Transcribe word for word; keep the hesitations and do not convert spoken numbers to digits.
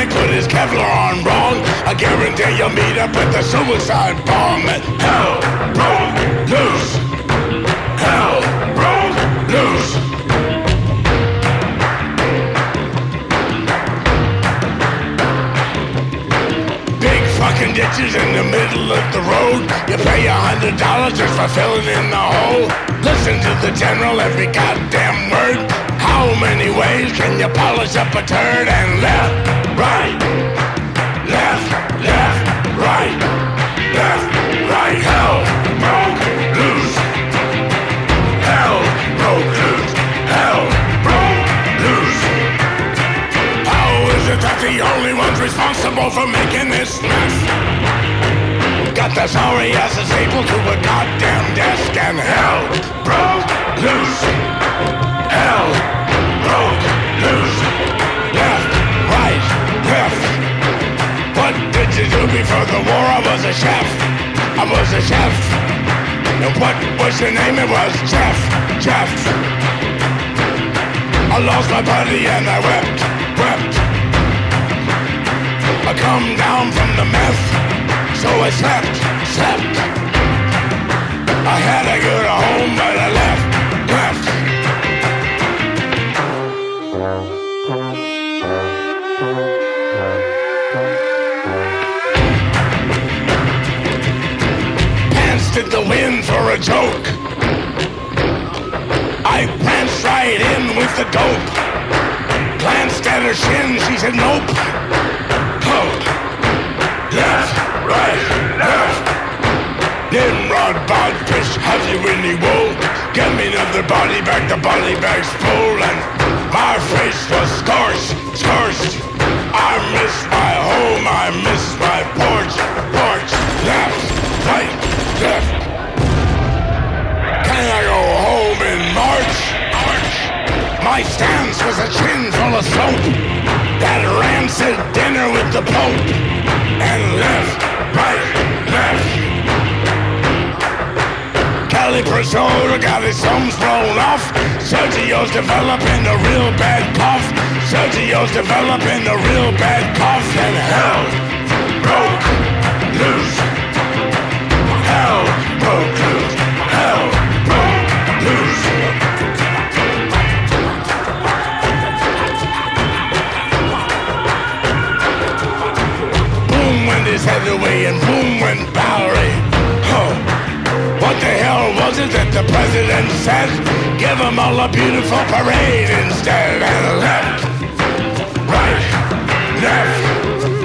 put his Kevlar on wrong, I guarantee you'll meet up with the suicide bomb. And hell broke loose. Hell broke loose. Big fucking ditches in the middle of the road. You pay a hundred dollars just for filling in the hole. Listen to the general every goddamn word. How many ways can you polish up a turd? And left, right, left, left, right, left, right. Hell broke loose. Hell broke loose. Hell broke loose. How is it that the only ones responsible for making this mess got the sorry asses stapled to a goddamn desk? And hell broke loose. Hell broke loose. Left, right, left. What did you do before the war? I was a chef. I was a chef. And what was your name? It was Jeff. Jeff. I lost my buddy and I wept, wept. I come down from the meth, so I slept, slept. I had to go to home, but I left, left. Pants did the wind for a joke. I pranced right in with the dope. Glanced at her shin, she said nope. Oh, left, right, left. Nimrod, bodfish, have you any wool? Get me another body bag, the body bag's full. And my face was scorched, scorched. I miss my home, I miss my porch, porch. Left, right, left. Can I go home in March? March. My stance was a chin full of soap. That rancid dinner with the Pope. And left, right, left. Cali Priscilla got his thumbs blown off. Sergio's developing a real bad cough. Sergio's developing a real bad cough. And hell broke loose. Hell broke loose. Hell broke loose. Boom went his Heatherway and boom went Bowery. Oh. What the hell was it that the president said? Give them all a beautiful parade instead. And left, right, left.